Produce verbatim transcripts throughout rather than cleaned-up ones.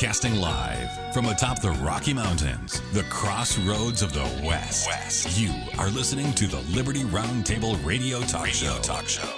Broadcasting live from atop the Rocky Mountains, the crossroads of the West. West. You are listening to the Liberty Roundtable Radio Talk Radio Show. Talk Show.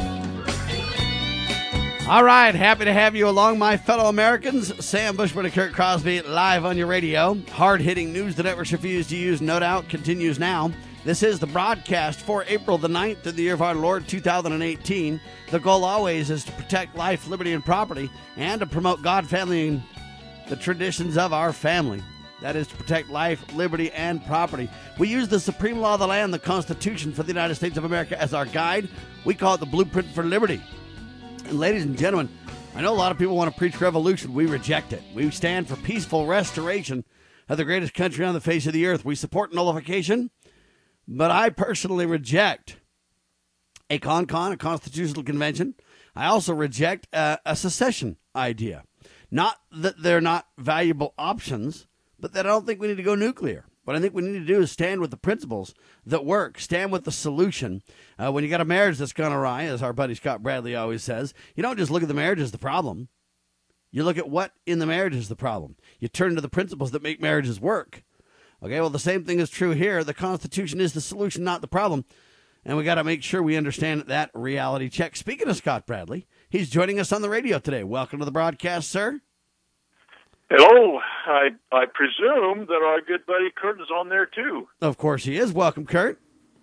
All right, happy to have you along, my fellow Americans. Sam Bushman and Kurt Crosby live on your radio. Hard-hitting news the networks refuse to use, no doubt, continues now. This is the broadcast for April the ninth of the year of our Lord, two thousand eighteen. The goal always is to protect life, liberty, and property, and to promote God, family, and the traditions of our family. That is to protect life, liberty, and property. We use the supreme law of the land, the Constitution for the United States of America, as our guide. We call it the blueprint for liberty. And ladies and gentlemen, I know a lot of people want to preach revolution. We reject it. We stand for peaceful restoration of the greatest country on the face of the earth. We support nullification. But I personally reject a con-con, a constitutional convention. I also reject a, a secession idea. Not that they're not valuable options, but that I don't think we need to go nuclear. What I think we need to do is stand with the principles that work, stand with the solution. Uh, when you got a marriage that's gone awry, as our buddy Scott Bradley always says, you don't just look at the marriage as the problem. You look at what in the marriage is the problem. You turn to the principles that make marriages work. Okay, well, the same thing is true here. The Constitution is the solution, not the problem. And we got to make sure we understand that reality check. Speaking of Scott Bradley, he's joining us on the radio today. Welcome to the broadcast, sir. Hello. I I presume that our good buddy Kurt is on there, too. Of course he is. Welcome, Kurt.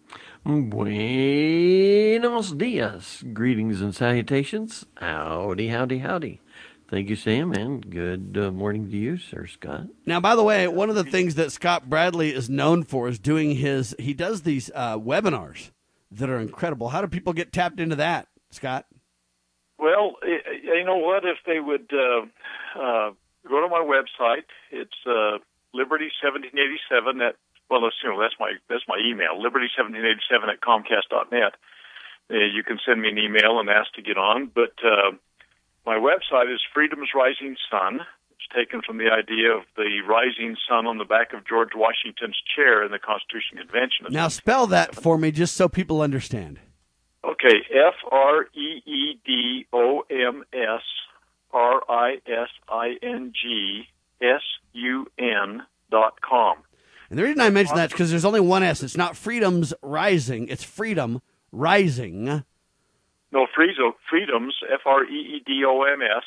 Buenos dias. Greetings and salutations. Howdy, howdy, howdy. Thank you, Sam, and good uh, morning to you, Sir Scott. Now, by the way, one of the things that Scott Bradley is known for is doing his, he does these uh, webinars that are incredible. How do people get tapped into that, Scott? Well, you know what? If they would uh, uh, go to my website, it's uh, Liberty seventeen eighty-seven at, well, that's, you know, that's my that's my email, Liberty seventeen eighty-seven at Comcast dot net. Uh, you can send me an email and ask to get on, but uh, my website is Freedom's Rising Sun. It's taken from the idea of the rising sun on the back of George Washington's chair in the Constitution Convention. Now spell that for me just so people understand. Okay, F R E E D O M S R I S I N G S U N dot com. And the reason I mention that is because there's only one S. It's not Freedom's Rising. It's Freedom Rising. No, Freedoms, F R E E D O M S.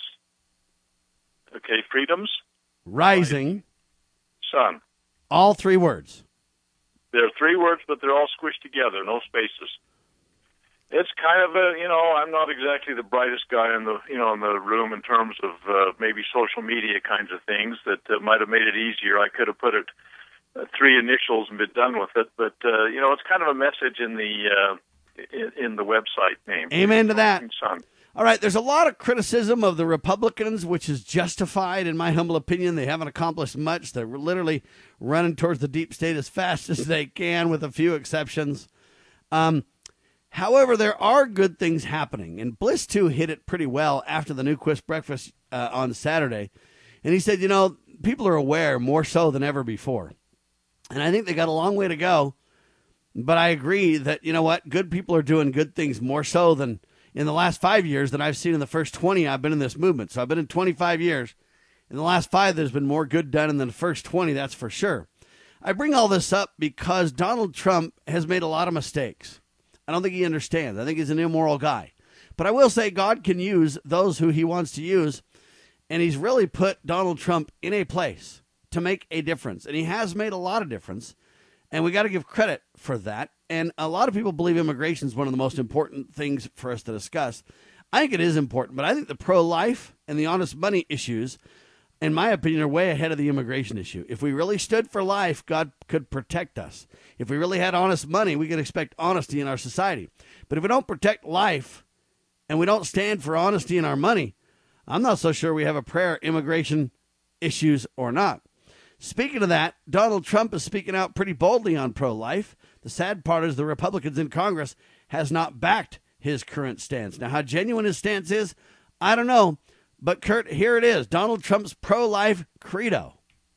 Okay, Freedoms. Rising. Sun. All three words. They're three words, but they're all squished together, no spaces. It's kind of a, you know, I'm not exactly the brightest guy in the, you know, in the room in terms of uh, maybe social media kinds of things that uh, might have made it easier. I could have put it uh, three initials and been done with it, but uh, you know, it's kind of a message in the. Uh, in the website name. Amen to that. Sun. All right, there's a lot of criticism of the Republicans, which is justified, in my humble opinion. They haven't accomplished much. They're literally running towards the deep state as fast as they can, with a few exceptions. Um, however, there are good things happening, and Bliss, too, hit it pretty well after the Newquist breakfast uh, on Saturday. And he said, you know, people are aware more so than ever before. And I think they got a long way to go. But I agree that, you know what, good people are doing good things more so than in the last five years than I've seen in the first twenty I've been in this movement. So I've been in twenty-five years. In the last five, there's been more good done than the first twenty, that's for sure. I bring all this up because Donald Trump has made a lot of mistakes. I don't think he understands. I think he's an immoral guy. But I will say God can use those who he wants to use, and he's really put Donald Trump in a place to make a difference. And he has made a lot of difference. And we got to give credit for that. And a lot of people believe immigration is one of the most important things for us to discuss. I think it is important, but I think the pro-life and the honest money issues, in my opinion, are way ahead of the immigration issue. If we really stood for life, God could protect us. If we really had honest money, we could expect honesty in our society. But if we don't protect life and we don't stand for honesty in our money, I'm not so sure we have a prayer immigration issues or not. Speaking of that, Donald Trump is speaking out pretty boldly on pro-life. The sad part is the Republicans in Congress has not backed his current stance. Now, how genuine his stance is, I don't know. But, Kurt, here it is, Donald Trump's pro-life credo.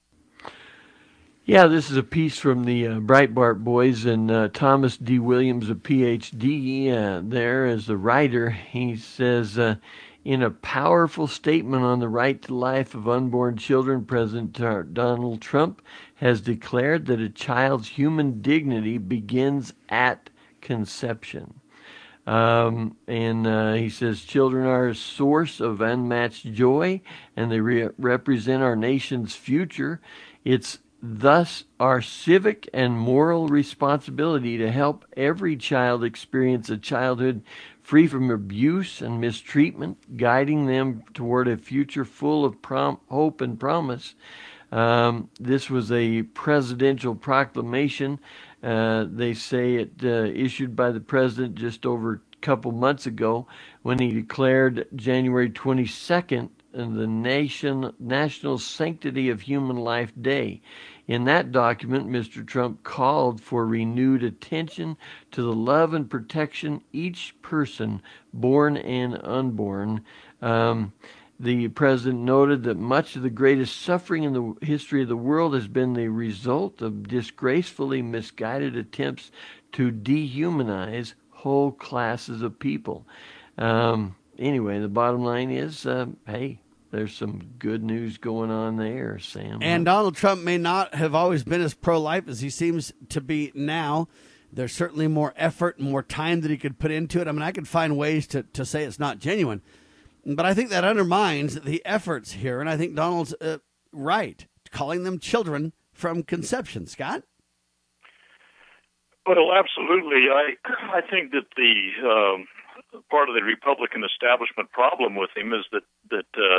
Yeah, this is a piece from the uh, Breitbart boys, and uh, Thomas D. Williams, a P H D uh, there as the writer. He says, uh, In a powerful statement on the right to life of unborn children, President Donald Trump has declared that a child's human dignity begins at conception. Um, and uh, he says children are a source of unmatched joy, and they re- represent our nation's future. It's thus our civic and moral responsibility to help every child experience a childhood free from abuse and mistreatment, guiding them toward a future full of prom- hope and promise. Um, this was a presidential proclamation. Uh, they say it uh, issued by the president just over a couple months ago when he declared January twenty-second the nation National Sanctity of Human Life Day. In that document, Mister Trump called for renewed attention to the love and protection each person, born and unborn. Um, The president noted that much of the greatest suffering in the history of the world has been the result of disgracefully misguided attempts to dehumanize whole classes of people. Um, anyway, the bottom line is, uh, hey, there's some good news going on there, Sam. And Donald Trump may not have always been as pro-life as he seems to be now. There's certainly more effort and more time that he could put into it. I mean, I could find ways to, to say it's not genuine. But I think that undermines the efforts here, and I think Donald's uh, right, calling them children from conception. Scott? Well, absolutely. I I think that the um, part of the Republican establishment problem with him is that that uh,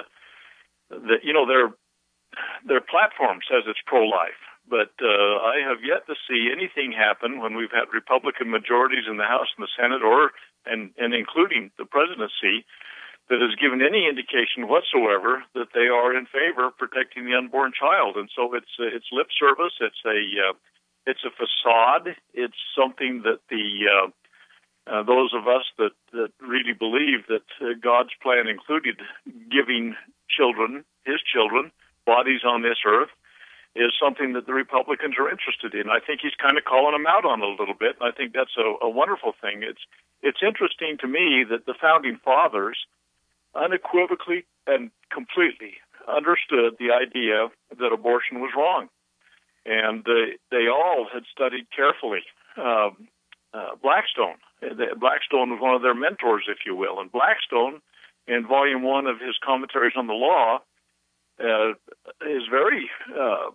that you know their their platform says it's pro-life, but uh, I have yet to see anything happen when we've had Republican majorities in the House and the Senate, or and and including the presidency, that has given any indication whatsoever that they are in favor of protecting the unborn child. And so it's uh, it's lip service. It's a uh, it's a facade. It's something that the uh, uh, those of us that, that really believe that uh, God's plan included giving children, His children, bodies on this earth, is something that the Republicans are interested in. I think he's kind of calling them out on it a little bit, and I think that's a, a wonderful thing. It's it's interesting to me that the founding fathers unequivocally and completely understood the idea that abortion was wrong. And uh, they all had studied carefully uh, uh, Blackstone. Blackstone was one of their mentors, if you will. And Blackstone, in volume one of his commentaries on the law, uh, is very uh,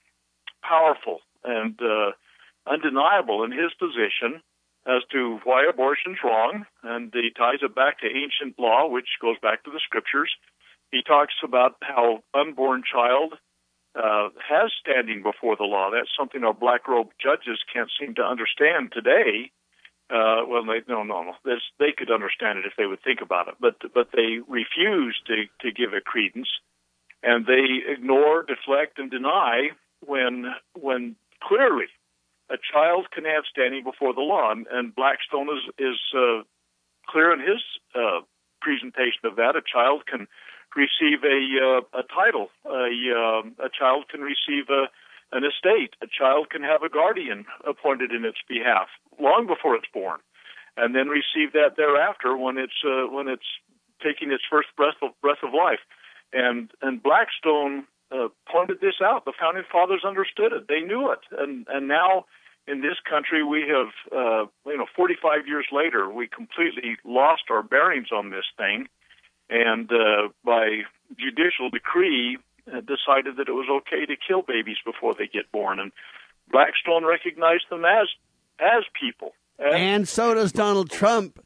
powerful and uh, undeniable in his position as to why abortion's wrong, and he ties it back to ancient law, which goes back to the scriptures. He talks about how unborn child uh, has standing before the law. That's something our black-robed judges can't seem to understand today. Uh, well, they, no, no, no. This, they could understand it if they would think about it, but but they refuse to, to give it credence, and they ignore, deflect, and deny when when clearly a child can have standing before the law, and, and Blackstone is, is uh, clear in his uh, presentation of that. A child can receive a uh, a title. A, uh, a child can receive a, an estate. A child can have a guardian appointed in its behalf long before it's born, and then receive that thereafter when it's uh, when it's taking its first breath of breath of life. And and Blackstone uh, pointed this out. The founding fathers understood it. They knew it, and and now in this country we have uh, you know forty-five years later we completely lost our bearings on this thing, and uh, by judicial decree uh, decided that it was okay to kill babies before they get born. And Blackstone recognized them as as people. As and so does Donald Trump.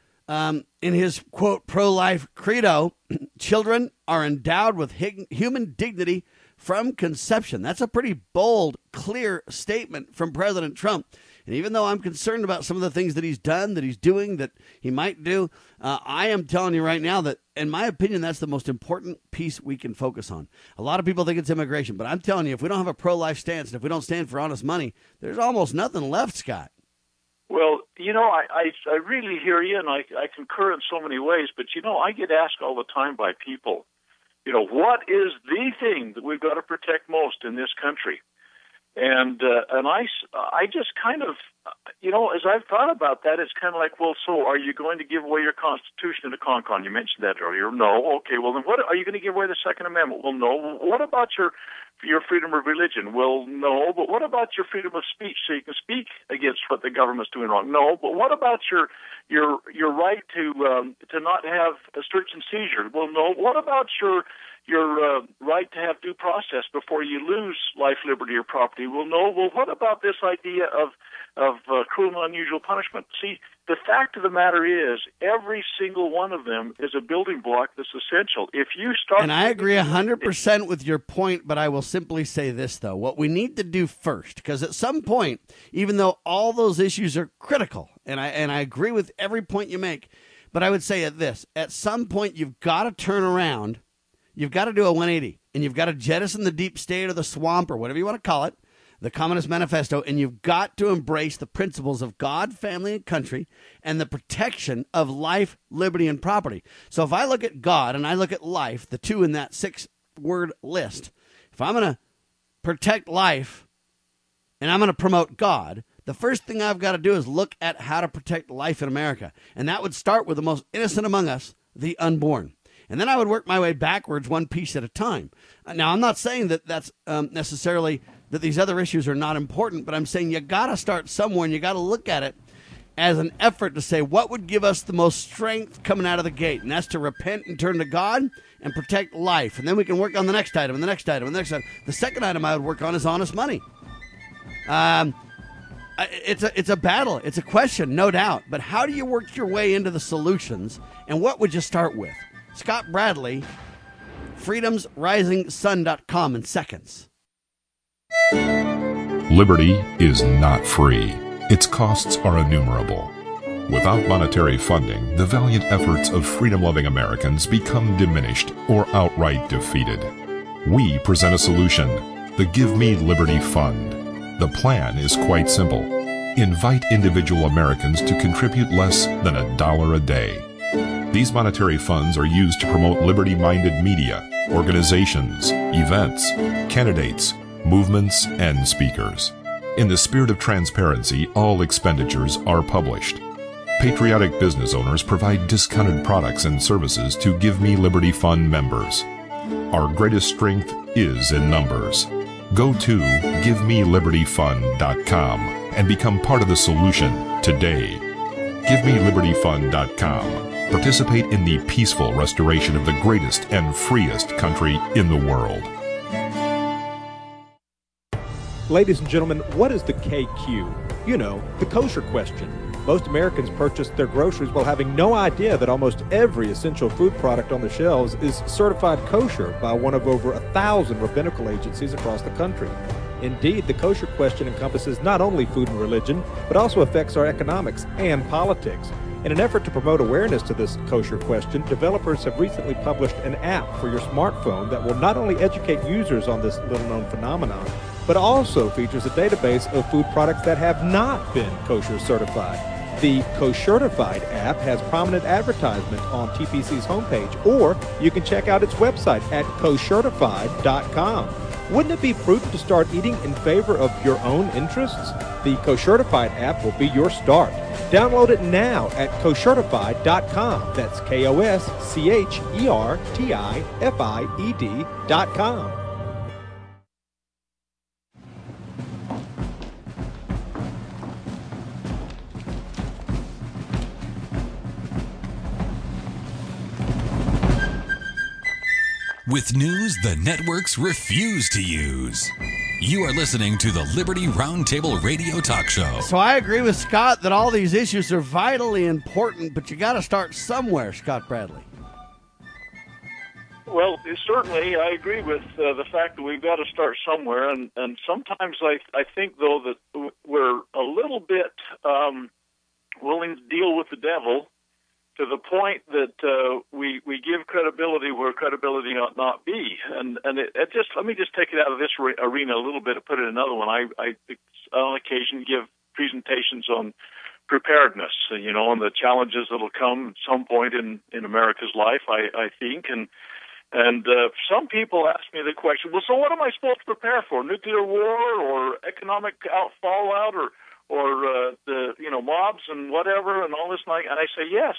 Um, in his, quote, pro-life credo, children are endowed with hig- human dignity from conception. That's a pretty bold, clear statement from President Trump. And even though I'm concerned about some of the things that he's done, that he's doing, that he might do, uh, I am telling you right now that, in my opinion, that's the most important piece we can focus on. A lot of people think it's immigration, but I'm telling you, if we don't have a pro-life stance and if we don't stand for honest money, there's almost nothing left, Scott. Well, you know, I, I, I really hear you, and I, I concur in so many ways, but, you know, I get asked all the time by people, you know, what is the thing that we've got to protect most in this country? And uh, and I, I just kind of, you know, as I've thought about that, it's kind of like, well, so are you going to give away your Constitution to CONCON? You mentioned that earlier. No. Okay, well, then what are you going to give away the Second Amendment? Well, no. What about your your freedom of religion? Well, no. But what about your freedom of speech, so you can speak against what the government's doing wrong? No. But what about your your your right to um, to not have a search and seizure? Well, no. What about your your uh, right to have due process before you lose life, liberty, or property? Well, no. Well, what about this idea of of uh, cruel and unusual punishment? See, the fact of the matter is, every single one of them is a building block that's essential. If you start, and I agree one hundred percent with your point, but I will simply say this, though. What we need to do first, because at some point, even though all those issues are critical, and I and I agree with every point you make, but I would say at this, at some point, you've got to turn around. You've got to do a one eighty, and you've got to jettison the deep state or the swamp or whatever you want to call it, the Communist Manifesto, and you've got to embrace the principles of God, family, and country, and the protection of life, liberty, and property. So if I look at God and I look at life, the two in that six-word list, if I'm going to protect life and I'm going to promote God, the first thing I've got to do is look at how to protect life in America. And that would start with the most innocent among us, the unborn. And then I would work my way backwards one piece at a time. Now, I'm not saying that that's um, necessarily that these other issues are not important, but I'm saying you got to start somewhere, and you got to look at it as an effort to say what would give us the most strength coming out of the gate, and that's to repent and turn to God and protect life. And then we can work on the next item and the next item and the next item. The second item I would work on is honest money. Um, it's a, it's a battle. It's a question, no doubt. But how do you work your way into the solutions, and what would you start with? Scott Bradley, freedoms rising sun dot com in seconds. Liberty is not free. Its costs are innumerable. Without monetary funding, the valiant efforts of freedom-loving Americans become diminished or outright defeated. We present a solution, the Give Me Liberty Fund. The plan is quite simple. Invite individual Americans to contribute less than a dollar a day. These monetary funds are used to promote liberty-minded media, organizations, events, candidates, movements, and speakers. In the spirit of transparency, all expenditures are published. Patriotic business owners provide discounted products and services to Give Me Liberty Fund members. Our greatest strength is in numbers. Go to give me liberty fund dot com and become part of the solution today. give me liberty fund dot com. Participate in the peaceful restoration of the greatest and freest country in the world. Ladies and gentlemen, what is the K Q? You know, the kosher question. Most Americans purchase their groceries while having no idea that almost every essential food product on the shelves is certified kosher by one of over a thousand rabbinical agencies across the country. Indeed, the kosher question encompasses not only food and religion, but also affects our economics and politics. In an effort to promote awareness to this kosher question, developers have recently published an app for your smartphone that will not only educate users on this little-known phenomenon, but also features a database of food products that have not been kosher certified. The Koshertified app has prominent advertisement on T P C's homepage, or you can check out its website at koshertified dot com. Wouldn't it be prudent to start eating in favor of your own interests? The Koshertified app will be your start. Download it now at koshertified dot com. That's K O S C H E R T I F I E D dot com. With news the networks refuse to use. You are listening to the Liberty Roundtable Radio Talk Show. So I agree with Scott that all these issues are vitally important, but you got to start somewhere, Scott Bradley. Well, certainly, I agree with uh, the fact that we've got to start somewhere, and, and sometimes I, I think, though, that we're a little bit um, willing to deal with the devil to the point that uh, we we give credibility where credibility ought not be, and and it, it just let me just take it out of this re- arena a little bit and put it in another one. I, I on occasion give presentations on preparedness, you know, and the challenges that'll come at some point in, in America's life, I, I think, and And uh, some people ask me the question, well, so what am I supposed to prepare for? Nuclear war or economic out fallout or or uh, the you know mobs and whatever and all this like? And I say yes.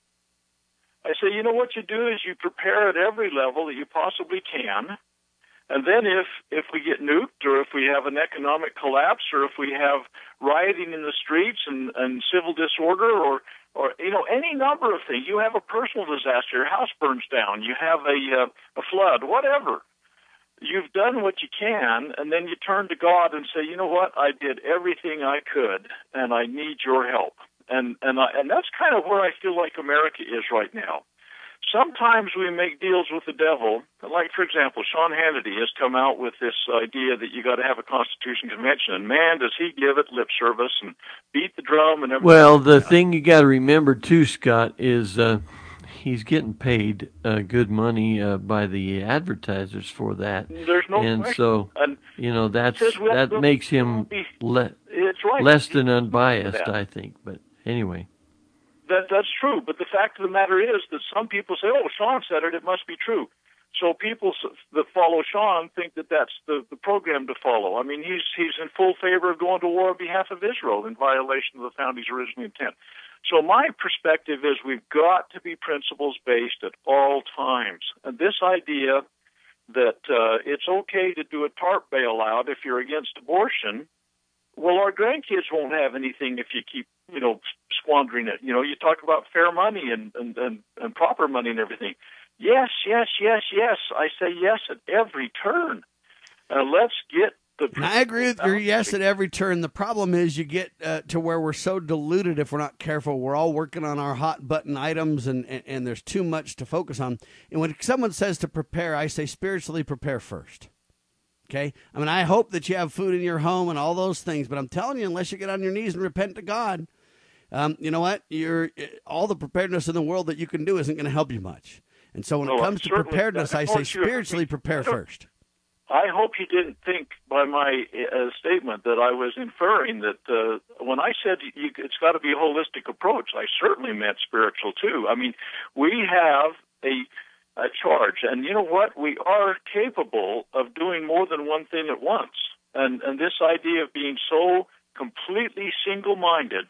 I say, you know what you do is you prepare at every level that you possibly can. And then if, if we get nuked or if we have an economic collapse or if we have rioting in the streets and, and civil disorder or, or, you know, any number of things, you have a personal disaster, your house burns down, you have a, uh, a flood, whatever. You've done what you can, and then you turn to God and say, you know what, I did everything I could, and I need your help. And, and, I, and that's kind of where I feel like America is right now. Sometimes we make deals with the devil. Like, for example, Sean Hannity has come out with this idea that you got to have a Constitution Convention, and man, does he give it lip service and beat the drum and everything. Well, the thing you got to remember too, Scott, is uh, he's getting paid uh, good money uh, by the advertisers for that. There's no and question. so and you know that's that to, makes him le- it's right. less than unbiased, I think. But anyway. That that's true, but the fact of the matter is that some people say, "Oh, Sean said it; it must be true." So people that follow Sean think that that's the, the program to follow. I mean, he's he's in full favor of going to war on behalf of Israel in violation of the founding's original intent. So my perspective is we've got to be principles based at all times, and this idea that uh, it's okay to do a TARP bailout if you're against abortion. Well, our grandkids won't have anything if you keep, you know, squandering it. You know, you talk about fair money and, and, and, and proper money and everything. Yes, yes, yes, yes. I say yes at every turn. Uh, let's get the... And I agree with your yes at every turn. The problem is you get uh, to where we're so diluted if we're not careful. We're all working on our hot button items and, and, and there's too much to focus on. And when someone says to prepare, I say spiritually prepare first. Okay? I mean, I hope that you have food in your home and all those things, but I'm telling you, unless you get on your knees and repent to God, um, you know what? You're all the preparedness in the world that you can do isn't going to help you much. And so when no, it comes to preparedness, I say spiritually prepare first. I hope you didn't think by my uh, statement that I was inferring that uh, when I said you, it's got to be a holistic approach, I certainly meant spiritual too. I mean, we have a a charge. And you know what? We are capable of doing more than one thing at once. And and this idea of being so completely single-minded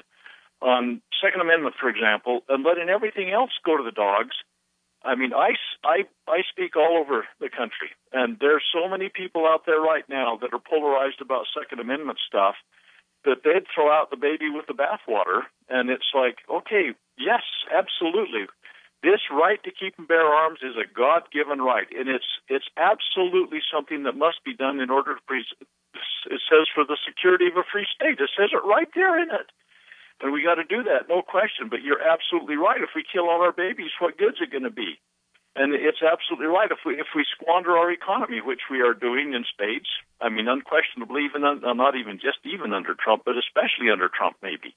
on Second Amendment, for example, and letting everything else go to the dogs. I mean, I, I, I speak all over the country, and there's so many people out there right now that are polarized about Second Amendment stuff that they'd throw out the baby with the bathwater. And it's like, okay, yes, absolutely. This right to keep and bear arms is a God-given right, and it's it's absolutely something that must be done in order to pre- it says for the security of a free state. It says it right there in it. And we got to do that, no question. But you're absolutely right. If we kill all our babies, what good's it going to be? And it's absolutely right. If we if we squander our economy, which we are doing in spades, I mean, unquestionably, even un, not even just even under Trump, but especially under Trump, maybe.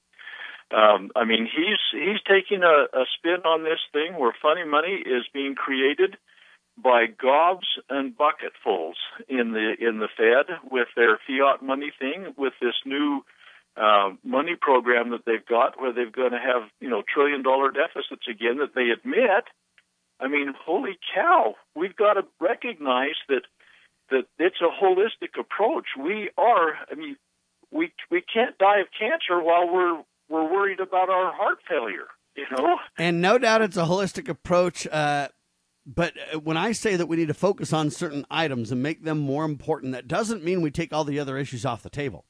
Um, I mean, he's he's taking a, a spin on this thing where funny money is being created by gobs and bucketfuls in the in the Fed with their fiat money thing, with this new uh, money program that they've got, where they're going to have you know trillion dollar deficits again that they admit. I mean, holy cow! We've got to recognize that that it's a holistic approach. We are. I mean, we we can't die of cancer while we're We're worried about our heart failure, you know? And no doubt it's a holistic approach. Uh, but when I say that we need to focus on certain items and make them more important, that doesn't mean we take all the other issues off the table.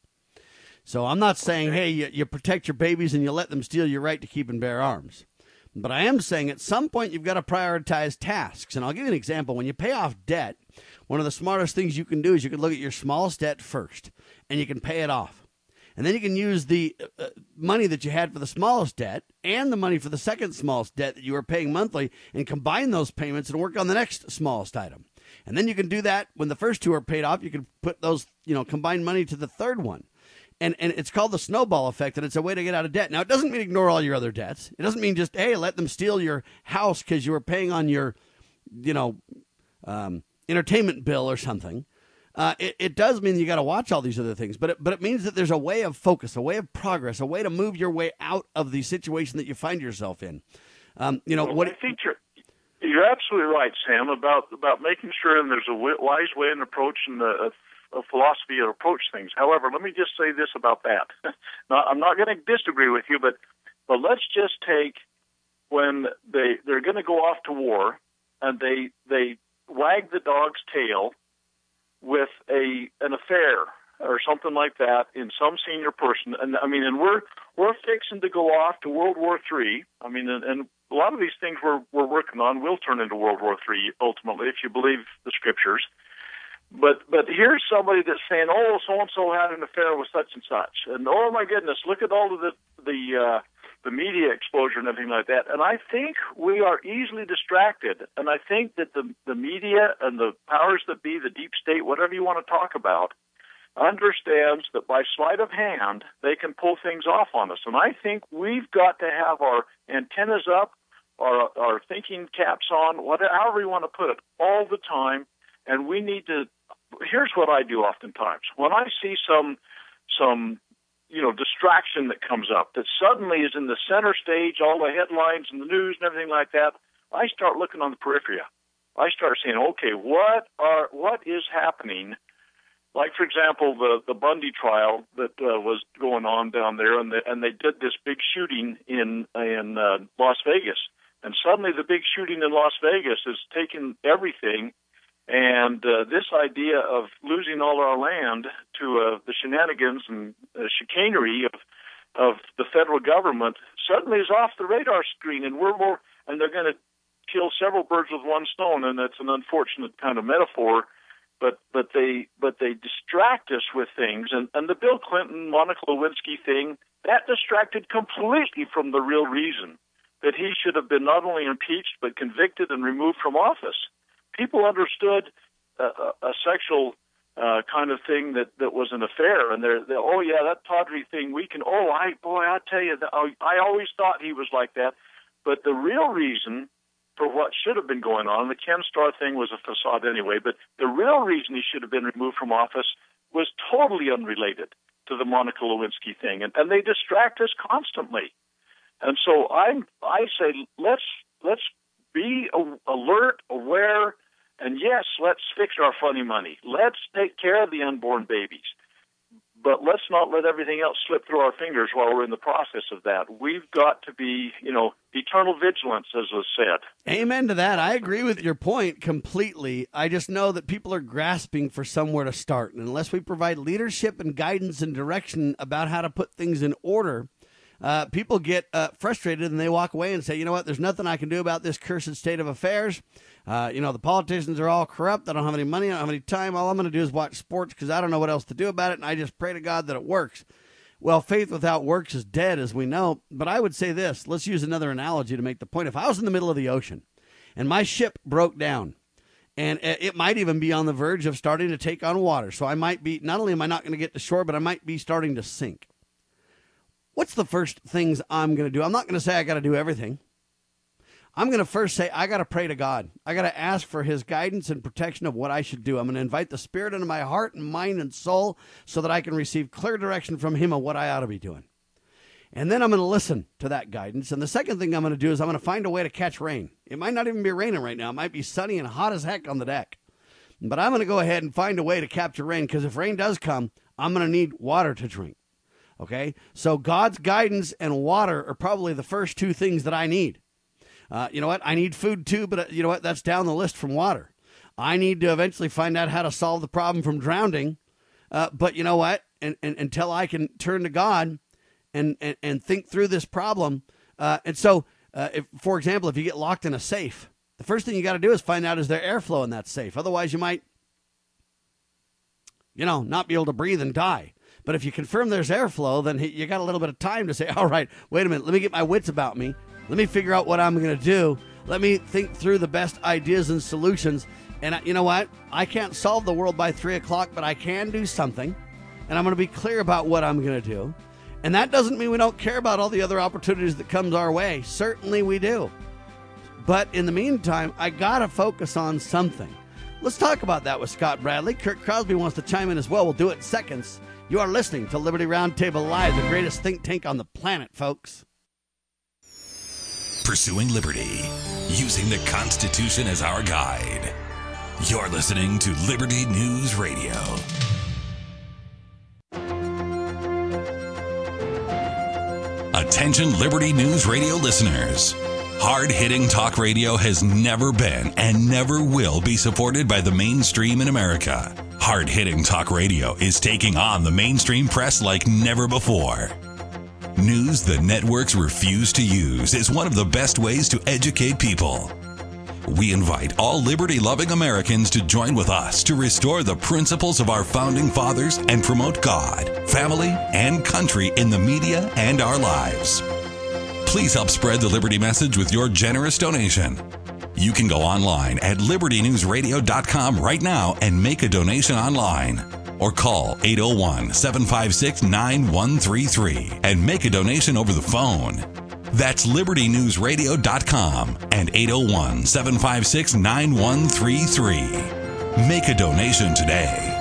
So I'm not saying, okay. hey, you, you protect your babies and you let them steal your right to keep and bear arms. But I am saying at some point you've got to prioritize tasks. And I'll give you an example. When you pay off debt, one of the smartest things you can do is you can look at your smallest debt first, and you can pay it off. And then you can use the uh, money that you had for the smallest debt and the money for the second smallest debt that you were paying monthly and combine those payments and work on the next smallest item. And then you can do that when the first two are paid off. You can put those, you know, combined money to the third one. And and it's called the snowball effect, and it's a way to get out of debt. Now, it doesn't mean ignore all your other debts. It doesn't mean just, hey, let them steal your house because you were paying on your, you know, um, entertainment bill or something. Uh, it, it does mean you got to watch all these other things, but it, but it means that there's a way of focus, a way of progress, a way to move your way out of the situation that you find yourself in. Um, you know well, what? I think you're, You're absolutely right, Sam, about about making sure and there's a wise way and approach and a, a philosophy to approach things. However, let me just say this about that. Now, I'm not going to disagree with you, but but let's just take when they they're going to go off to war and they they wag the dog's tail with a an affair or something like that in some senior person, and I mean, and we're we're fixing to go off to World War Three. I mean, and, and a lot of these things we're we're working on will turn into World War Three ultimately, if you believe the scriptures. But but here's somebody that's saying, oh, so and so had an affair with such and such, and oh my goodness, look at all of the the uh, the media exposure and everything like that. And I think we are easily distracted, and I think that the the media and the powers that be, the deep state, whatever you want to talk about, understands that by sleight of hand, they can pull things off on us. And I think we've got to have our antennas up, our, our thinking caps on, whatever, however you want to put it, all the time. And we need to, here's what I do oftentimes. When I see some, some, you know, distraction that comes up that suddenly is in the center stage, all the headlines and the news and everything like that, I start looking on the periphery. I start saying, okay, what are, what is happening? Like, for example, the, the Bundy trial that uh, was going on down there, and, the, and they did this big shooting in in uh, Las Vegas. And suddenly the big shooting in Las Vegas has taken everything, and uh, this idea of losing all our land to uh, the shenanigans and uh, chicanery of of the federal government suddenly is off the radar screen, and we're more, and they're going to kill several birds with one stone, and that's an unfortunate kind of metaphor. But but they but they distract us with things, and, and the Bill Clinton, Monica Lewinsky thing, that distracted completely from the real reason that he should have been not only impeached but convicted and removed from office. People understood a, a, a sexual uh, kind of thing that, that was an affair, and they're, they're oh yeah, that tawdry thing. We can oh I boy I tell you that, I, I always thought he was like that, but the real reason for what should have been going on. The Ken Starr thing was a facade anyway, but the real reason he should have been removed from office was totally unrelated to the Monica Lewinsky thing, and, and they distract us constantly. And so I I say let's let's be alert, aware, and yes, let's fix our funny money. Let's take care of the unborn babies. But let's not let everything else slip through our fingers while we're in the process of that. We've got to be, you know, eternal vigilance, as was said. Amen to that. I agree with your point completely. I just know that people are grasping for somewhere to start. And unless we provide leadership and guidance and direction about how to put things in order, uh, people get uh, frustrated and they walk away and say, you know what, there's nothing I can do about this cursed state of affairs. Uh, you know, the politicians are all corrupt. I don't have any money. I don't have any time. All I'm going to do is watch sports because I don't know what else to do about it. And I just pray to God that it works. Well, faith without works is dead, as we know. But I would say this. Let's use another analogy to make the point. If I was in the middle of the ocean and my ship broke down, and it might even be on the verge of starting to take on water. So I might be, not only am I not going to get to shore, but I might be starting to sink. What's the first things I'm going to do? I'm not going to say I got to do everything. I'm going to first say, I got to pray to God. I got to ask for his guidance and protection of what I should do. I'm going to invite the Spirit into my heart and mind and soul so that I can receive clear direction from him on what I ought to be doing. And then I'm going to listen to that guidance. And the second thing I'm going to do is I'm going to find a way to catch rain. It might not even be raining right now. It might be sunny and hot as heck on the deck. But I'm going to go ahead and find a way to capture rain, because if rain does come, I'm going to need water to drink. Okay? So God's guidance and water are probably the first two things that I need. Uh, you know what? I need food too, but uh, you know what? That's down the list from water. I need to eventually find out how to solve the problem from drowning. Uh, but you know what? And, and until I can turn to God and, and, and think through this problem. Uh, and so, uh, if, for example, if you get locked in a safe, the first thing you got to do is find out, is there airflow in that safe? Otherwise, you might, you know, not be able to breathe and die. But if you confirm there's airflow, then you got a little bit of time to say, all right, wait a minute, let me get my wits about me. Let me figure out what I'm going to do. Let me think through the best ideas and solutions. And I, you know what? I can't solve the world by three o'clock, but I can do something. And I'm going to be clear about what I'm going to do. And that doesn't mean we don't care about all the other opportunities that comes our way. Certainly we do. But in the meantime, I got to focus on something. Let's talk about that with Scott Bradley. Kurt Crosby wants to chime in as well. We'll do it in seconds. You are listening to Liberty Roundtable Live, the greatest think tank on the planet, folks. pursuing liberty, using the Constitution as our guide. You're listening to Liberty News Radio. Attention Liberty News Radio listeners. Hard-hitting talk radio has never been and never will be supported by the mainstream in America. Hard-hitting talk radio is taking on the mainstream press like never before. News the networks refuse to use is one of the best ways to educate people. We invite all liberty-loving Americans to join with us to restore the principles of our founding fathers and promote God, family, and country in the media and our lives. Please help spread the Liberty message with your generous donation. You can go online at liberty news radio dot com right now and make a donation online. Or call eight oh one, seven five six, nine one three three and make a donation over the phone. That's liberty news radio dot com and eight oh one, seven five six, nine one three three. Make a donation today.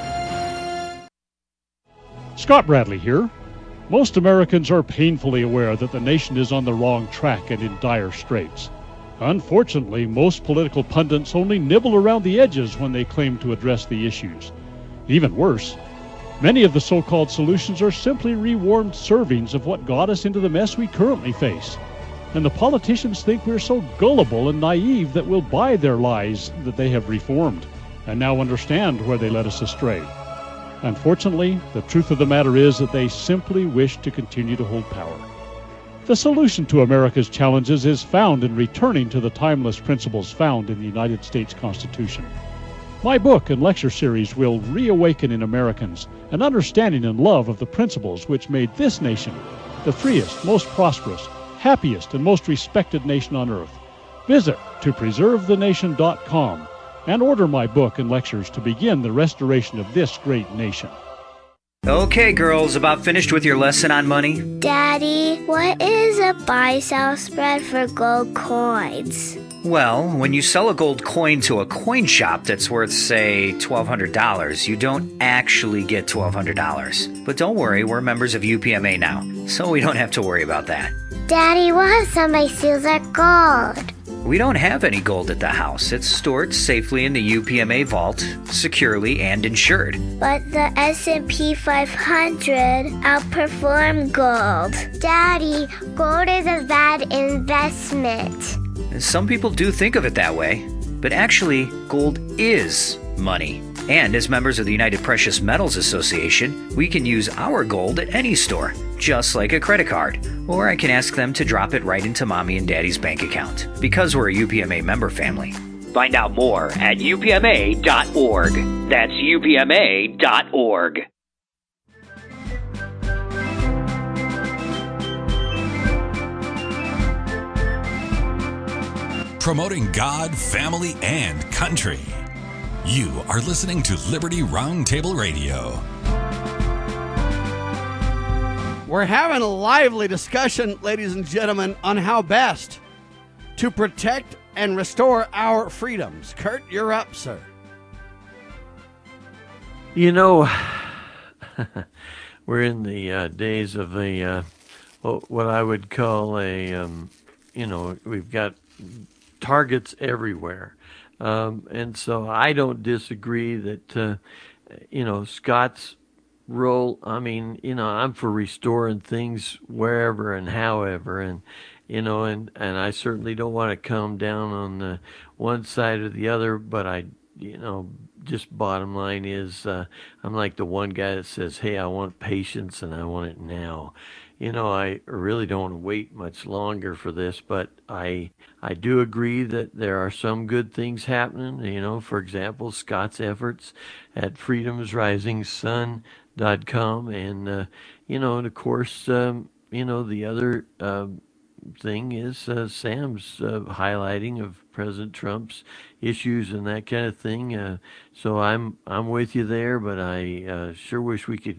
Scott Bradley here. Most Americans are painfully aware that the nation is on the wrong track and in dire straits. Unfortunately, most political pundits only nibble around the edges when they claim to address the issues. Even worse, many of the so-called solutions are simply rewarmed servings of what got us into the mess we currently face. And the politicians think we're so gullible and naive that we'll buy their lies that they have reformed and now understand where they led us astray. Unfortunately, the truth of the matter is that they simply wish to continue to hold power. The solution to America's challenges is found in returning to the timeless principles found in the United States Constitution. My book and lecture series will reawaken in Americans an understanding and love of the principles which made this nation the freest, most prosperous, happiest, and most respected nation on earth. Visit to preserve the nation dot com and order my book and lectures to begin the restoration of this great nation. Okay, girls, about finished with your lesson on money? Daddy, what is a buy-sell spread for gold coins? Well, when you sell a gold coin to a coin shop that's worth, say, twelve hundred dollars, you don't actually get twelve hundred dollars. But don't worry, we're members of U P M A now, so we don't have to worry about that. Daddy, what if somebody steals our gold? We don't have any gold at the house. It's stored safely in the U P M A vault, securely and insured. But the S and P five hundred outperformed gold. Daddy, gold is a bad investment. Some people do think of it that way, but actually, gold is money. And as members of the United Precious Metals Association, we can use our gold at any store, just like a credit card. Or I can ask them to drop it right into Mommy and Daddy's bank account, because we're a U P M A member family. Find out more at U P M A dot org. That's U P M A dot org. Promoting God, family, and country. You are listening to Liberty Roundtable Radio. We're having a lively discussion, ladies and gentlemen, on how best to protect and restore our freedoms. Kurt, you're up, sir. You know, we're in the uh, days of a, uh, what I would call a, um, you know, we've got targets everywhere. Um, and so I don't disagree that, uh, you know, Scott's role, I mean, you know, I'm for restoring things wherever and however, and, you know, and, and I certainly don't want to come down on the one side or the other, but I, you know, just bottom line is, uh, I'm like the one guy that says, hey, I want patience and I want it now. You know, I really don't want to wait much longer for this, but I I do agree that there are some good things happening. You know, for example, Scott's efforts at freedoms rising sun dot com, and, uh, you know, and of course, um, you know, the other uh, thing is uh, Sam's uh, highlighting of President Trump's issues and that kind of thing. Uh, so I'm I'm with you there, but I uh, sure wish we could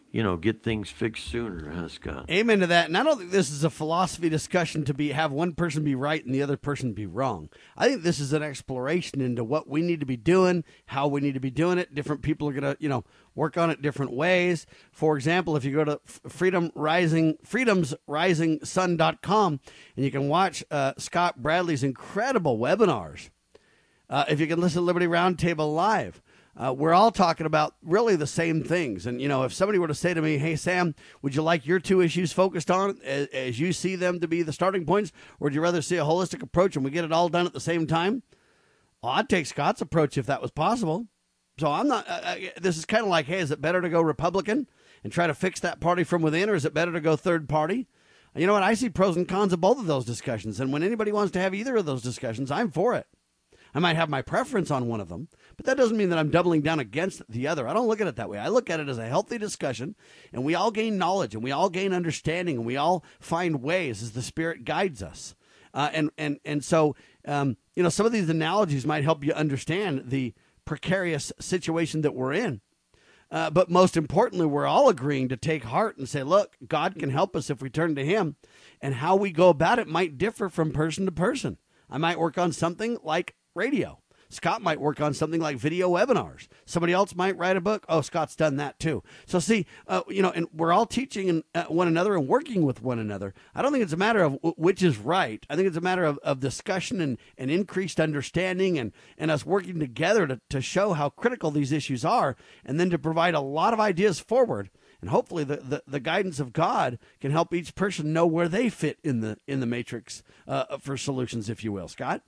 you know, get things fixed sooner, huh, Scott? Amen to that. And I don't think this is a philosophy discussion to be have one person be right and the other person be wrong. I think this is an exploration into what we need to be doing, how we need to be doing it. Different people are going to, you know, work on it different ways. For example, if you go to Freedom Rising, freedoms rising sun dot com, and you can watch uh, Scott Bradley's incredible webinars. Uh, if you can listen to Liberty Roundtable Live. Uh, we're all talking about really the same things. And, you know, if somebody were to say to me, hey, Sam, would you like your two issues focused on as, as you see them to be the starting points, or would you rather see a holistic approach and we get it all done at the same time? Well, I'd take Scott's approach if that was possible. So I'm not, uh, this is kind of like, hey, is it better to go Republican and try to fix that party from within, or is it better to go third party? You know what? I see pros and cons of both of those discussions. And when anybody wants to have either of those discussions, I'm for it. I might have my preference on one of them, but that doesn't mean that I'm doubling down against the other. I don't look at it that way. I look at it as a healthy discussion, and we all gain knowledge, and we all gain understanding, and we all find ways as the Spirit guides us. Uh, and, and, and so, um, you know, some of these analogies might help you understand the precarious situation that we're in. Uh, but most importantly, we're all agreeing to take heart and say, look, God can help us if we turn to him, and how we go about it might differ from person to person. I might work on something like radio. Scott might work on something like video webinars. Somebody else might write a book. Oh, Scott's done that too. So see, uh, you know, and we're all teaching uh, one another and working with one another. I don't think it's a matter of w- which is right. I think it's a matter of, of discussion and, and increased understanding and, and us working together to, to show how critical these issues are, and then to provide a lot of ideas forward. And hopefully the, the, the guidance of God can help each person know where they fit in the in the matrix uh, for solutions, if you will. Scott?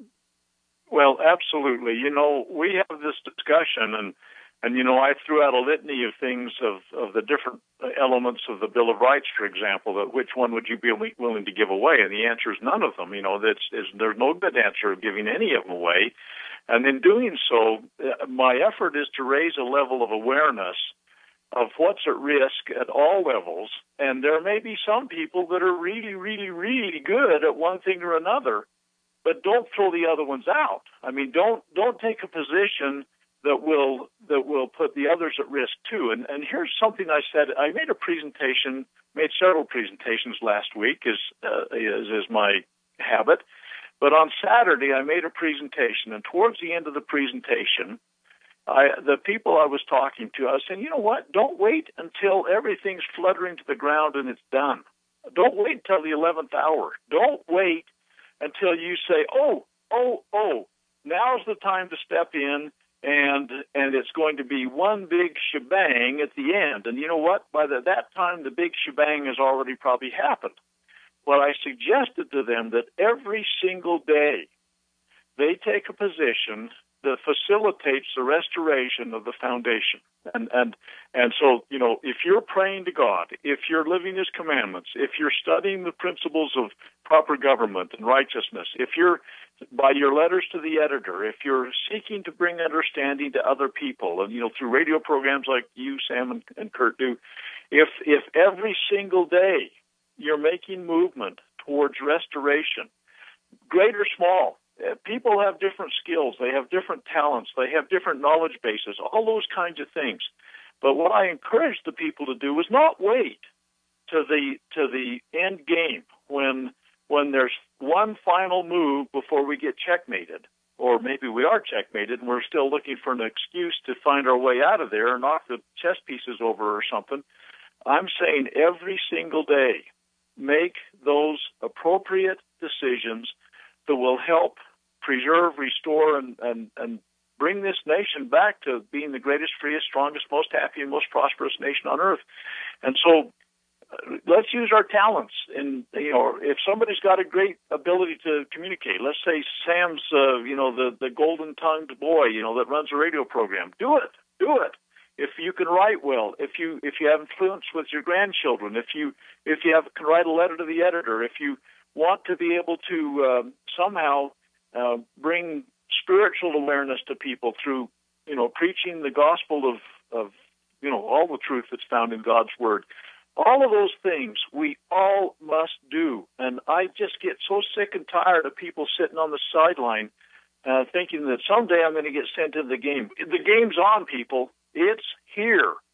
Well, absolutely. You know, we have this discussion, and, and you know, I threw out a litany of things of, of the different elements of the Bill of Rights, for example, that which one would you be willing to give away? And the answer is none of them. You know, that's, is, there's no good answer of giving any of them away. And in doing so, uh, my effort is to raise a level of awareness of what's at risk at all levels. And there may be some people that are really, really, really good at one thing or another, but don't throw the other ones out. I mean, don't don't take a position that will that will put the others at risk too. And and here's something I said. I made a presentation, made several presentations last week, as uh, as is my habit. But on Saturday, I made a presentation, and towards the end of the presentation, I, the people I was talking to, I was saying, you know what? Don't wait until everything's fluttering to the ground and it's done. Don't wait until the eleventh hour. Don't wait until you say, oh, oh, oh, now's the time to step in, and and it's going to be one big shebang at the end. And you know what? By the, that time, the big shebang has already probably happened. Well, I suggested to them that every single day they take a position that facilitates the restoration of the foundation. And, and, and so, you know, if you're praying to God, if you're living his commandments, if you're studying the principles of proper government and righteousness, if you're, by your letters to the editor, if you're seeking to bring understanding to other people, and, you know, through radio programs like you, Sam, and, and Kurt do, if, if every single day you're making movement towards restoration, great or small, people have different skills, they have different talents, they have different knowledge bases, all those kinds of things. But what I encourage the people to do is not wait to the to the end game when when there's one final move before we get checkmated, or maybe we are checkmated and we're still looking for an excuse to find our way out of there or knock the chess pieces over or something. I'm saying every single day, make those appropriate decisions that will help preserve, restore, and, and, and bring this nation back to being the greatest, freest, strongest, most happy, and most prosperous nation on earth. And so uh, let's use our talents. And, you know, if somebody's got a great ability to communicate, let's say Sam's, uh, you know, the, the golden-tongued boy, you know, that runs a radio program, do it. Do it. If you can write well, if you if you have influence with your grandchildren, if you if you have can write a letter to the editor, if you want to be able to uh, somehow uh, bring spiritual awareness to people through, you know, preaching the gospel of, of, you know, all the truth that's found in God's Word. All of those things we all must do. And I just get so sick and tired of people sitting on the sideline uh, thinking that someday I'm going to get sent into the game. The game's on, people. It's here.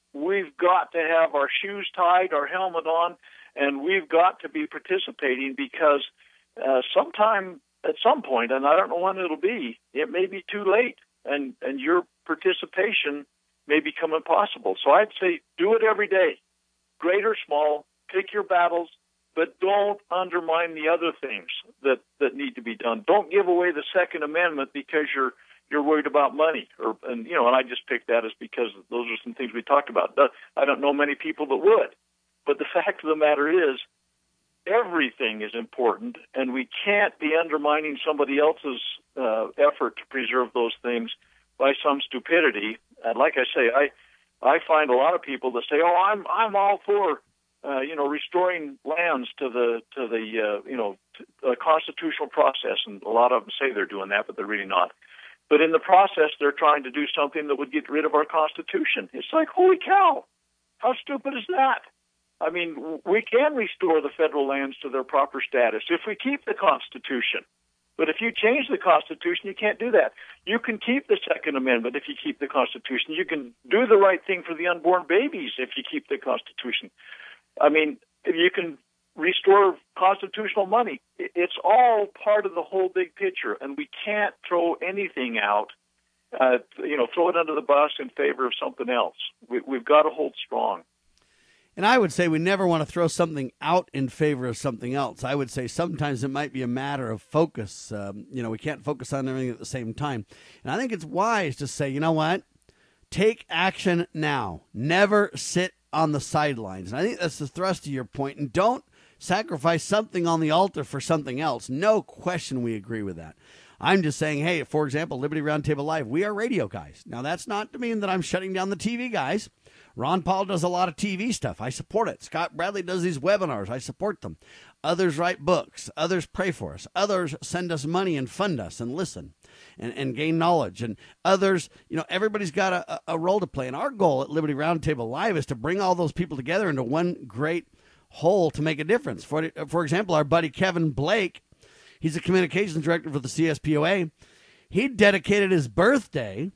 we've got to have our shoes tied, our helmet on, and we've got to be participating because uh, sometime at some point, and I don't know when it'll be, it may be too late, and, and your participation may become impossible. So I'd say do it every day, great or small, pick your battles, but don't undermine the other things that, that need to be done. Don't give away the Second Amendment because you're you're worried about money. Or and you know, and I just picked that as because those are some things we talked about. I don't know many people that would. But the fact of the matter is, everything is important, and we can't be undermining somebody else's uh, effort to preserve those things by some stupidity. And like I say, I I find a lot of people that say, "Oh, I'm I'm all for uh, you know restoring lands to the to the uh, you know to a constitutional process," and a lot of them say they're doing that, but they're really not. But in the process, they're trying to do something that would get rid of our Constitution. It's like, holy cow, how stupid is that? I mean, we can restore the federal lands to their proper status if we keep the Constitution. But if you change the Constitution, you can't do that. You can keep the Second Amendment if you keep the Constitution. You can do the right thing for the unborn babies if you keep the Constitution. I mean, you can restore constitutional money. It's all part of the whole big picture, and we can't throw anything out, uh, you know, throw it under the bus in favor of something else. We, we've got to hold strong. And I would say we never want to throw something out in favor of something else. I would say sometimes it might be a matter of focus. Um, you know, we can't focus on everything at the same time. And I think it's wise to say, you know what? Take action now. Never sit on the sidelines. And I think that's the thrust of your point. And don't sacrifice something on the altar for something else. No question we agree with that. I'm just saying, hey, for example, Liberty Roundtable Live, we are radio guys. Now, that's not to mean that I'm shutting down the T V guys. Ron Paul does a lot of T V stuff. I support it. Scott Bradley does these webinars. I support them. Others write books. Others pray for us. Others send us money and fund us and listen and, and gain knowledge. And others, you know, everybody's got a, a role to play. And our goal at Liberty Roundtable Live is to bring all those people together into one great whole to make a difference. For, for example, our buddy Kevin Blake, he's a communications director for the C S P O A. He dedicated his birthday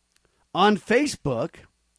on Facebook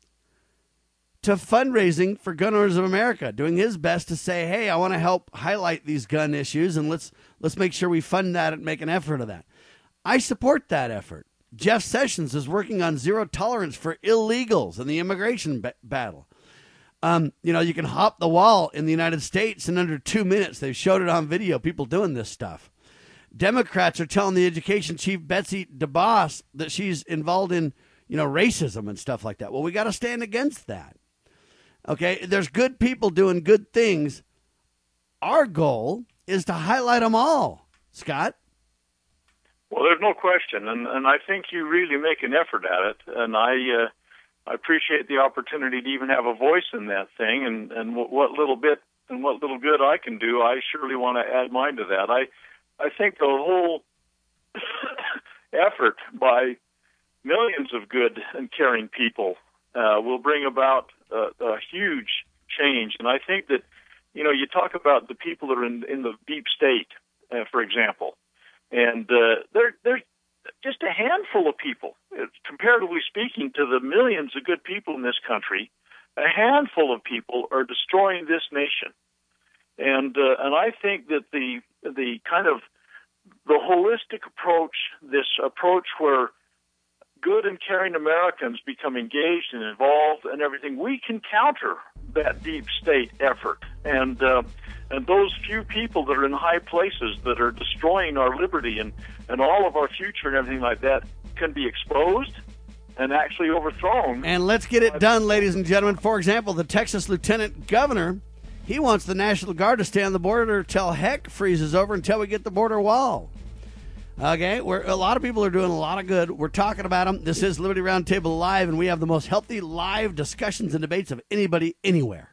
to fundraising for Gun Owners of America, doing his best to say, hey, I want to help highlight these gun issues, and let's let's make sure we fund that and make an effort of that. I support that effort. Jeff Sessions is working on zero tolerance for illegals in the immigration ba- battle. Um, you know, you can hop the wall in the United States in under two minutes. They've showed it on video, people doing this stuff. Democrats are telling the education chief, Betsy DeVos, that she's involved in, you know, racism and stuff like that. Well, we got to stand against that. Okay, there's good people doing good things. Our goal is to highlight them all. Scott? Well, there's no question, and, and I think you really make an effort at it, and I uh, I appreciate the opportunity to even have a voice in that thing, and, and what, what little bit and what little good I can do, I surely want to add mine to that. I, I think the whole effort by millions of good and caring people uh, will bring about a, a huge change. And I think that, you know, you talk about the people that are in, in the deep state, uh, for example, and uh, they're, they're just a handful of people, comparatively speaking to the millions of good people in this country. A handful of people are destroying this nation. And uh, and I think that the the kind of the holistic approach, this approach where good and caring Americans become engaged and involved and everything, we can counter that deep state effort. And uh, and those few people that are in high places that are destroying our liberty and, and all of our future and everything like that can be exposed and actually overthrown. And let's get it done, ladies and gentlemen. For example, the Texas Lieutenant Governor, he wants the National Guard to stay on the border till heck freezes over until we get the border wall. Okay, we're, a lot of people are doing a lot of good. We're talking about them. This is Liberty Roundtable Live, and we have the most healthy live discussions and debates of anybody anywhere.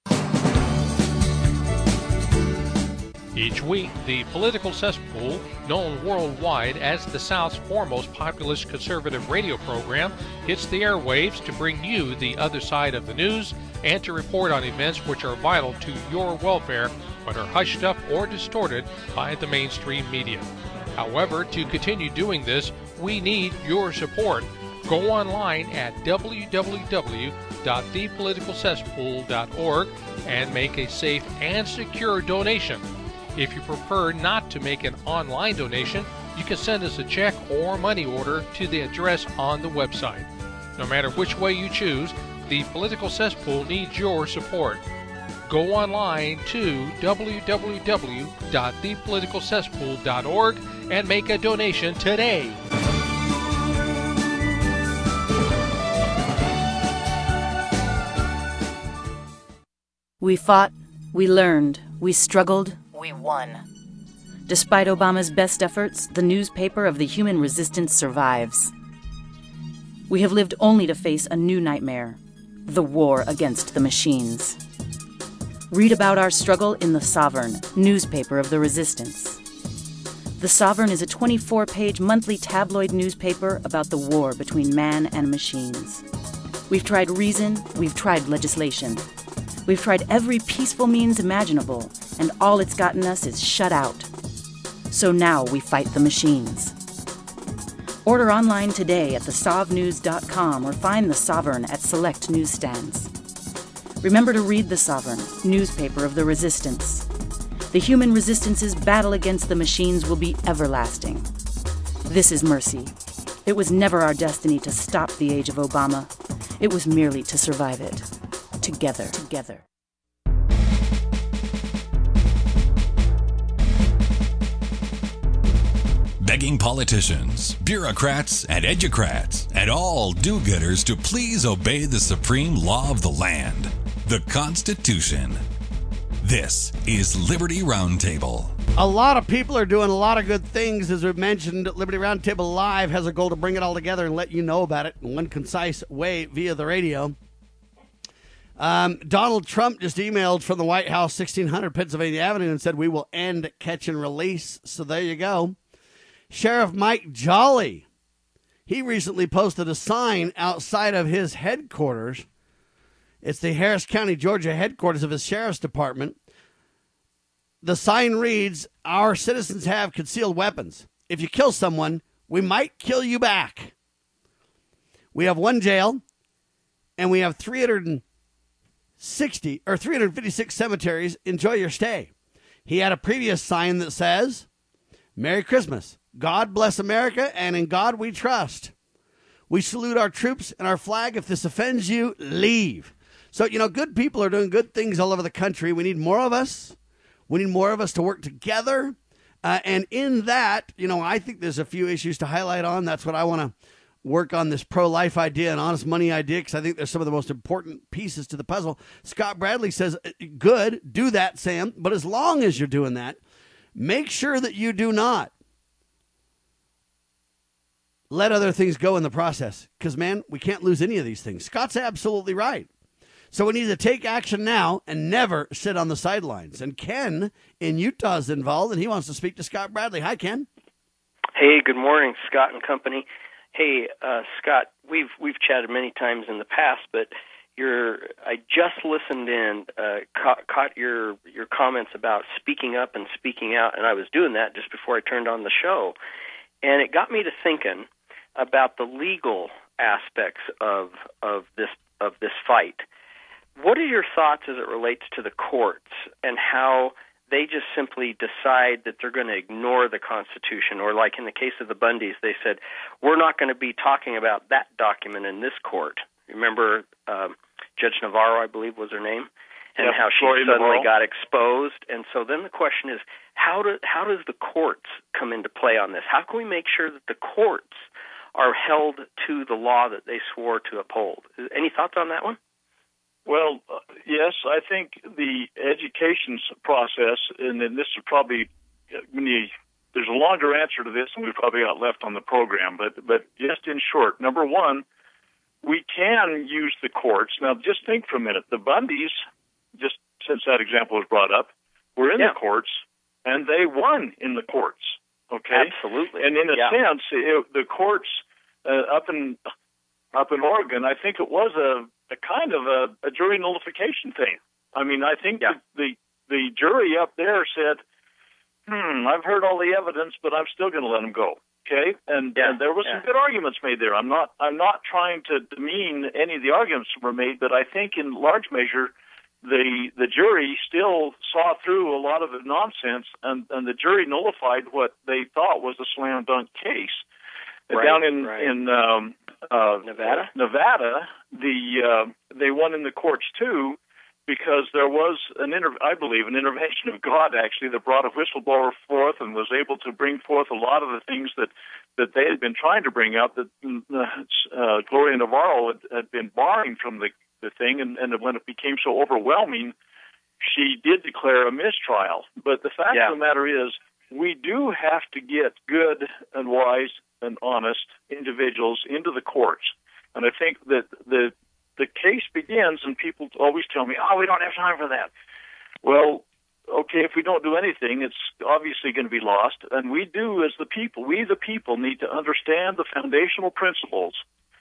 Each week, the political cesspool, known worldwide as the South's foremost populist conservative radio program, hits the airwaves to bring you the other side of the news and to report on events which are vital to your welfare but are hushed up or distorted by the mainstream media. However, to continue doing this, we need your support. Go online at w w w dot the political cesspool dot org and make a safe and secure donation. If you prefer not to make an online donation, you can send us a check or money order to the address on the website. No matter which way you choose, the Political Cesspool needs your support. Go online to w w w dot the political cesspool dot org and make a donation today. We fought, we learned, we struggled, we won. Despite Obama's best efforts, the newspaper of the human resistance survives. We have lived only to face a new nightmare, the war against the machines. Read about our struggle in The Sovereign, newspaper of the resistance. The Sovereign is a twenty-four page monthly tabloid newspaper about the war between man and machines. We've tried reason, we've tried legislation. We've tried every peaceful means imaginable, and all it's gotten us is shut out. So now we fight the machines. Order online today at the sov news dot com or find The Sovereign at select newsstands. Remember to read The Sovereign, newspaper of the resistance. The human resistance's battle against the machines will be everlasting. This is mercy. It was never our destiny to stop the age of Obama. It was merely to survive it. Together, together. Begging politicians, bureaucrats, and educrats, and all do-gooders to please obey the supreme law of the land, the Constitution. This is Liberty Roundtable. A lot of people are doing a lot of good things. As we've mentioned, Liberty Roundtable Live has a goal to bring it all together and let you know about it in one concise way via the radio. Um, Donald Trump just emailed from the White House, sixteen hundred Pennsylvania Avenue, and said we will end catch and release. So there you go. Sheriff Mike Jolly, he recently posted a sign outside of his headquarters. It's the Harris County, Georgia headquarters of his sheriff's department. The sign reads, "Our citizens have concealed weapons. If you kill someone, we might kill you back. We have one jail, and we have three hundred sixty or three hundred fifty-six cemeteries. Enjoy your stay." He had a previous sign that says, "Merry Christmas. God bless America, and in God we trust. We salute our troops and our flag. If this offends you, leave." So, you know, good people are doing good things all over the country. We need more of us. We need more of us to work together. Uh, and in that, you know, I think there's a few issues to highlight on. That's what I want to work on, this pro-life idea and honest money idea, because I think there's some of the most important pieces to the puzzle. Scott Bradley says, good, do that, Sam. But as long as you're doing that, make sure that you do not let other things go in the process. Because, man, we can't lose any of these things. Scott's absolutely right. So we need to take action now and never sit on the sidelines. And Ken in Utah is involved, and he wants to speak to Scott Bradley. Hi, Ken. Hey, good morning, Scott and company. Hey, uh, Scott, we've we've chatted many times in the past, but you're, I just listened in, uh, caught, caught your your comments about speaking up and speaking out, and I was doing that just before I turned on the show. And it got me to thinking about the legal aspects of of this of this fight. What are your thoughts as it relates to the courts and how they just simply decide that they're going to ignore the Constitution? Or like in the case of the Bundys, they said, we're not going to be talking about that document in this court. Remember um, Judge Navarro, I believe was her name, and yep, how she Gloria suddenly Navarro. got exposed. And so then the question is, how do, how does the courts come into play on this? How can we make sure that the courts are held to the law that they swore to uphold? Any thoughts on that one? Well, uh, yes, I think the education process, and then this is probably, when you, there's a longer answer to this than we probably got left on the program, but, but just in short, number one, we can use the courts. Now, just think for a minute. The Bundys, just since that example was brought up, were in yeah. the courts, and they won in the courts. Okay, absolutely. And in a yeah. sense, it, the courts uh, up in up in Oregon, I think it was a, a kind of a, a jury nullification thing. I mean, I think yeah. the, the the jury up there said, "Hmm, I've heard all the evidence, but I'm still going to let them go." Okay, and, yeah, and there was yeah. some good arguments made there. I'm not I'm not trying to demean any of the arguments that were made, but I think in large measure the the jury still saw through a lot of the nonsense, and, and the jury nullified what they thought was a slam dunk case. Right, Down in right. in um, uh, Nevada, Nevada, the uh, they won in the courts too, because there was an inter- I believe an intervention of God actually that brought a whistleblower forth and was able to bring forth a lot of the things that, that they had been trying to bring out that uh, Gloria Navarro had, had been barring from the, the thing, and, and when it became so overwhelming, she did declare a mistrial. But the fact yeah. of the matter is, we do have to get good and wise and honest individuals into the courts, and I think that the the case begins, and people always tell me, oh, we don't have time for that. Well, okay, if we don't do anything, it's obviously going to be lost, and we do as the people, we the people need to understand the foundational principles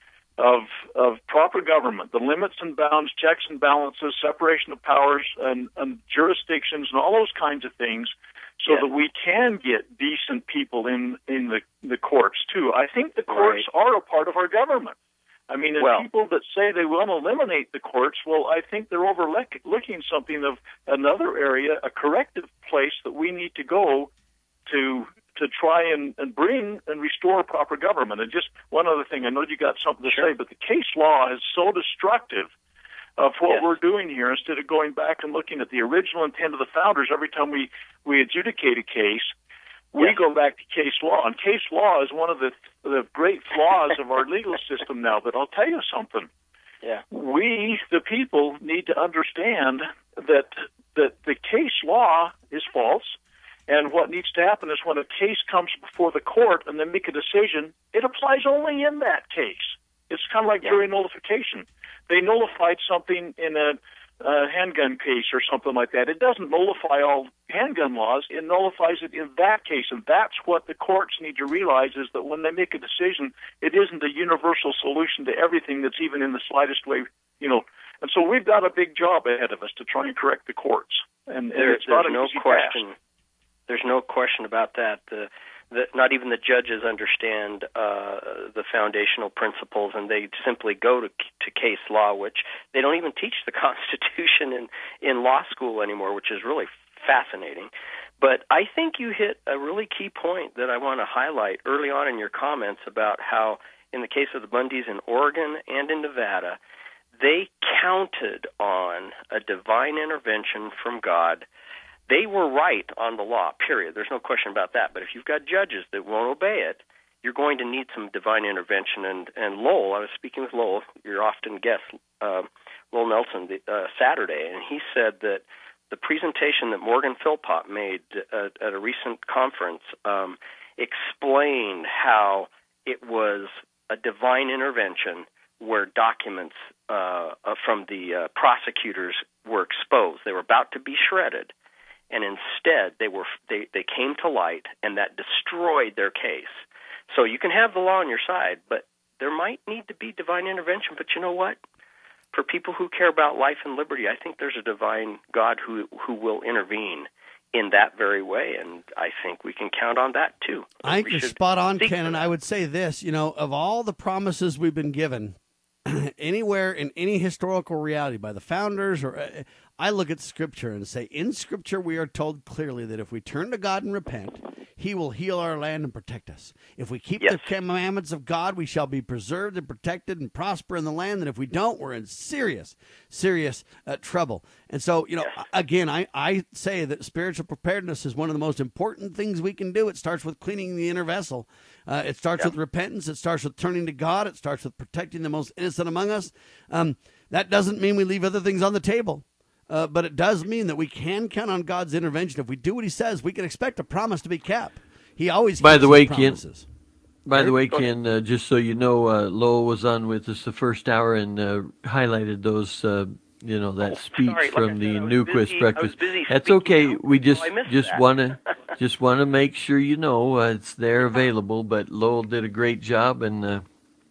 of of proper government, the limits and bounds, checks and balances, separation of powers, and, and jurisdictions, and all those kinds of things, so yes. that we can get decent people in, in the, the courts, too. I think the courts right. are a part of our government. I mean, and well, people that say they want to eliminate the courts, well, I think they're overlooking something of another area, a corrective place that we need to go to to try and, and bring and restore proper government. And just one other thing, I know you got something to sure. say, but the case law is so destructive of what yes. we're doing here. Instead of going back and looking at the original intent of the founders every time we, we adjudicate a case, we yes. go back to case law. And case law is one of the, the great flaws of our legal system now. But I'll tell you something. Yeah. We, the people, need to understand that, that the case law is false. And what needs to happen is when a case comes before the court and they make a decision, it applies only in that case. It's kind of like yeah. jury nullification. They nullified something in a, a handgun case or something like that. It doesn't nullify all handgun laws. It nullifies it in that case. And that's what the courts need to realize, is that when they make a decision, it isn't a universal solution to everything that's even in the slightest way, you know. And so we've got a big job ahead of us to try and correct the courts. And, there, and it's not there's an no easy question. task. There's no question about that. The, the, not even the judges understand uh, the foundational principles, and they simply go to, to case law, which they don't even teach the Constitution in, in law school anymore, which is really fascinating. But I think you hit a really key point that I want to highlight early on in your comments about how, in the case of the Bundys in Oregon and in Nevada, they counted on a divine intervention from God. They were right on the law, period. There's no question about that. But if you've got judges that won't obey it, you're going to need some divine intervention. And, and Lowell, I was speaking with Lowell, your often guest, uh, Lowell Nelson, the, uh, Saturday, and he said that the presentation that Morgan Philpott made at, at a recent conference um, explained how it was a divine intervention where documents uh, from the uh, prosecutors were exposed. They were about to be shredded. And instead, they were they, they came to light, and that destroyed their case. So you can have the law on your side, but there might need to be divine intervention. But you know what? For people who care about life and liberty, I think there's a divine God who who will intervene in that very way, and I think we can count on that too. I think we you're should spot on, seek Ken, for and that. I would say this, you know, of all the promises we've been given, anywhere in any historical reality by the founders, or uh, I look at Scripture and say, in Scripture we are told clearly that if we turn to God and repent, He will heal our land and protect us. If we keep Yes. the commandments of God, we shall be preserved and protected and prosper in the land. And if we don't, we're in serious, serious uh, trouble. And so, you know, Yes. again, I, I say that spiritual preparedness is one of the most important things we can do. It starts with cleaning the inner vessel. Uh, it starts Yep. with repentance. It starts with turning to God. It starts with protecting the most innocent among us. Um, that doesn't mean we leave other things on the table. Uh, but it does mean that we can count on God's intervention. If we do what He says, we can expect a promise to be kept. He always By keeps the way, His Ken, promises. by the way, Go ahead. Ken, uh, just so you know, uh, Lowell was on with us the first hour and uh, highlighted those, uh, you know, that Oh, speech sorry. Like from I the said, I was Newquist busy- I was breakfast. busy That's speaking okay. out, We so just I missed just that. wanna just wanna make sure you know uh, it's there available. But Lowell did a great job, and uh,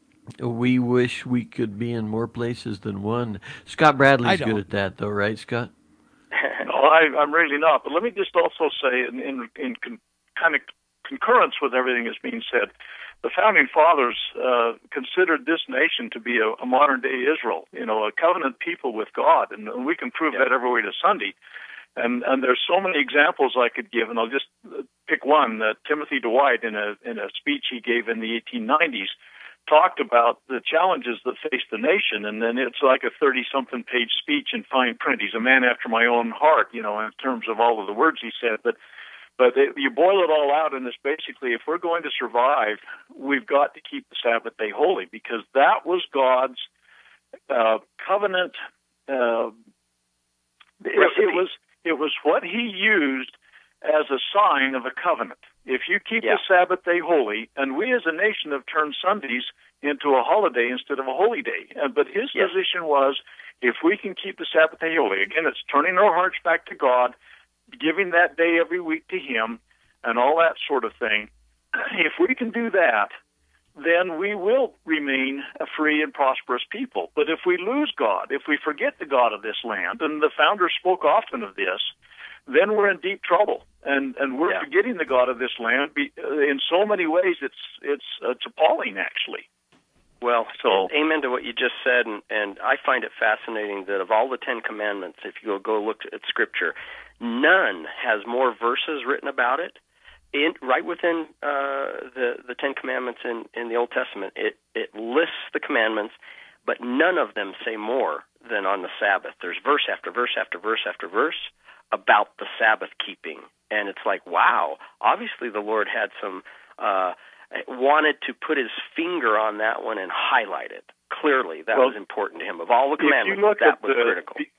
we wish we could be in more places than one. Scott I Bradley's don't. good at that, though, right, Scott? No, I, I'm really not. But let me just also say, in in, in con, kind of concurrence with everything that's being said. The founding fathers uh, considered this nation to be a, a modern-day Israel, you know, a covenant people with God, and, and we can prove yeah. that every way to Sunday. And and there's so many examples I could give, and I'll just pick one. Uh, Timothy Dwight, in a in a speech he gave in the eighteen nineties, talked about the challenges that face the nation, and then it's like a thirty-something page speech in fine print. He's a man after my own heart, you know, in terms of all of the words he said, but But it, you boil it all out, and it's basically, if we're going to survive, we've got to keep the Sabbath day holy, because that was God's uh, covenant. Uh, it, it was it was what He used as a sign of a covenant. If you keep yeah. the Sabbath day holy, and we as a nation have turned Sundays into a holiday instead of a holy day, uh, but His yeah. position was, if we can keep the Sabbath day holy, again, it's turning our hearts back to God, giving that day every week to Him, and all that sort of thing. If we can do that, then we will remain a free and prosperous people. But if we lose God, if we forget the God of this land, and the founders spoke often of this, then we're in deep trouble. And and we're yeah. forgetting the God of this land. In so many ways, it's it's it's appalling, actually. Well, so amen to what you just said, and, and I find it fascinating that of all the Ten Commandments, if you go look at Scripture, none has more verses written about it. In, right within uh, the the Ten Commandments in, in the Old Testament, it, it lists the commandments, but none of them say more than on the Sabbath. There's verse after verse after verse after verse about the Sabbath keeping, and it's like, wow, obviously the Lord had some, uh, wanted to put His finger on that one and highlight it. Clearly, that well, was important to Him. Of all the commandments, that was the, critical. The,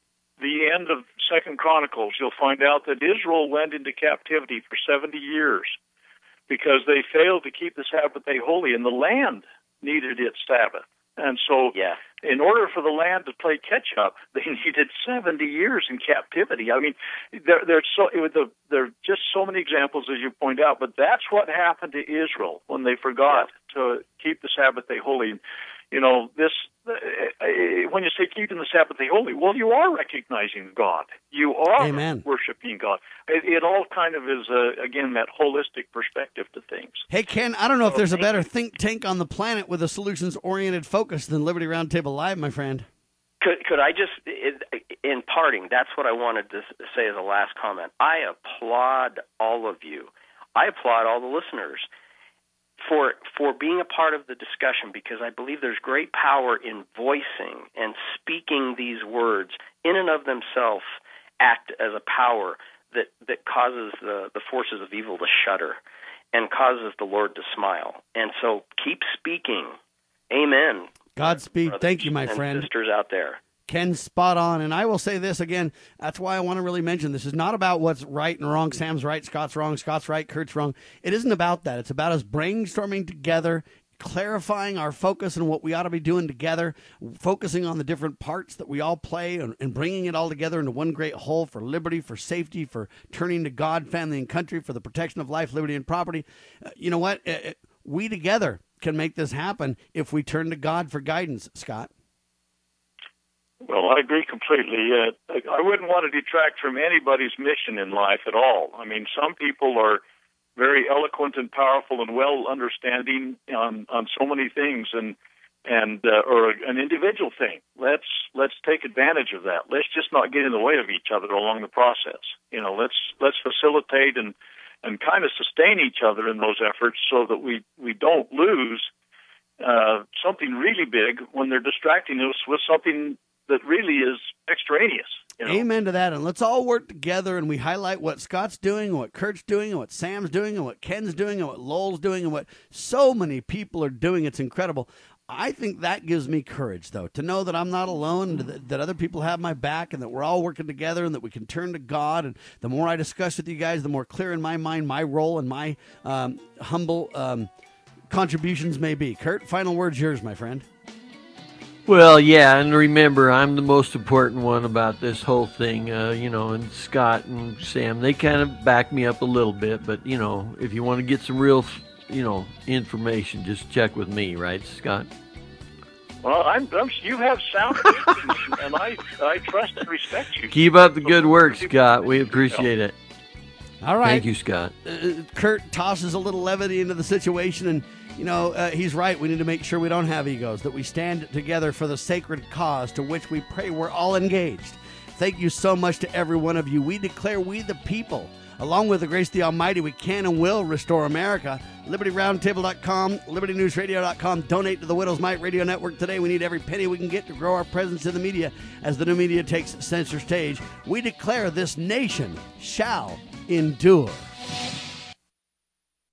the end of Second Chronicles, you'll find out that Israel went into captivity for seventy years because they failed to keep the Sabbath day holy, and the land needed its Sabbath. And so yeah. in order for the land to play catch-up, they needed seventy years in captivity. I mean, there, there's so, the, there are just so many examples, as you point out, but that's what happened to Israel when they forgot yeah. to keep the Sabbath day holy. You know, this uh, when you say keeping the Sabbath day holy, well, you are recognizing God. You are Amen. worshiping God. It, it all kind of is, uh, again, that holistic perspective to things. Hey, Ken, I don't know if there's a better think tank on the planet with a solutions-oriented focus than Liberty Roundtable Live, my friend. Could, could I just, in parting, that's what I wanted to say as a last comment. I applaud all of you. I applaud all the listeners for for being a part of the discussion, because I believe there's great power in voicing and speaking these words in and of themselves act as a power that, that causes the, the forces of evil to shudder and causes the Lord to smile. And so keep speaking. Amen. Godspeed. Thank you, my friend. Sisters out there. Ken's spot on, and I will say this again, that's why I want to really mention this is not about what's right and wrong. Sam's right, Scott's wrong, Scott's right, Kurt's wrong. It isn't about that. It's about us brainstorming together, clarifying our focus and what we ought to be doing together, focusing on the different parts that we all play, and, and bringing it all together into one great whole for liberty, for safety, for turning to God, family, and country, for the protection of life, liberty, and property. Uh, you know what? It, it, we together can make this happen if we turn to God for guidance, Scott. Well, I agree completely. Uh, I wouldn't want to detract from anybody's mission in life at all. I mean, some people are very eloquent and powerful and well understanding on, on so many things, and and uh, or an individual thing. Let's let's take advantage of that. Let's just not get in the way of each other along the process. You know, let's let's facilitate and and kind of sustain each other in those efforts so that we we don't lose uh, something really big when they're distracting us with something that really is extraneous. You know? Amen to that. And let's all work together, and we highlight what Scott's doing, and what Kurt's doing, and what Sam's doing, and what Ken's doing, and what Lowell's doing, and what so many people are doing. It's incredible. I think that gives me courage, though, to know that I'm not alone, and that, that other people have my back, and that we're all working together, and that we can turn to God. And the more I discuss with you guys, the more clear in my mind my role and my um, humble um, contributions may be. Kurt, final word's yours, my friend. Well, yeah, and remember, I'm the most important one about this whole thing, uh, you know, and Scott and Sam, they kind of back me up a little bit, but, you know, if you want to get some real, you know, information, just check with me, right, Scott? Well, I'm, I'm you have sound wisdom, and I, I trust and respect you. Keep up the good work, Scott. We appreciate it. All right. Thank you, Scott. Uh, Kurt tosses a little levity into the situation, and, you know, uh, he's right. We need to make sure we don't have egos, that we stand together for the sacred cause to which we pray we're all engaged. Thank you so much to every one of you. We declare we the people, along with the grace of the Almighty, we can and will restore America. Liberty Roundtable dot com, Liberty News Radio dot com. Donate to the Widow's Might Radio Network today. We need every penny we can get to grow our presence in the media as the new media takes center stage. We declare this nation shall endure.